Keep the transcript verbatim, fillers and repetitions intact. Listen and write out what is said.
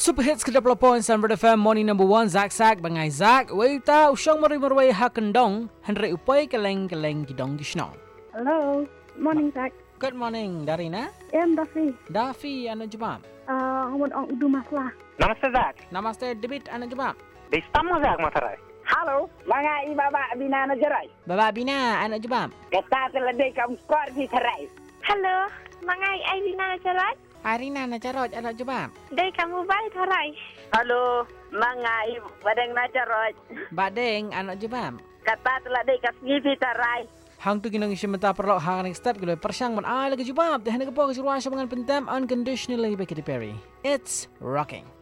Super Hits ke dua puluh poin Sunbird F M Morning number one Zak Zak Bangai Zak Waita Usyong Mari Marwai Hakendong Henry Upai Keleng-keleng Gidong Gishnong. Hello, morning Zak. Good morning Darina. I'm Dafi. Dafi anu jumam. Uh, Ahmad Ong Udu Maslah. Namaste Zak. Namaste Debit anu jumam. Di Istanbul Zak Matarai. Halo, mga ibaba bina na jaray. Baba Bina anu jumam. Kata taladay kam skor di taray. Halo, mga Irina na jaray. Arina na Jarod anu jumam. Day kamu balik haray. Halo, mga ibadang na jaray. Badeng anu jumam. Kata taladay kasngipi taray. Hang tu ginang isyamata perlok hang next step gelo persyang man ai lagi jumam. Dah nak po kesuruan syabangan pentam unconditionally back to Perry. It's rocking.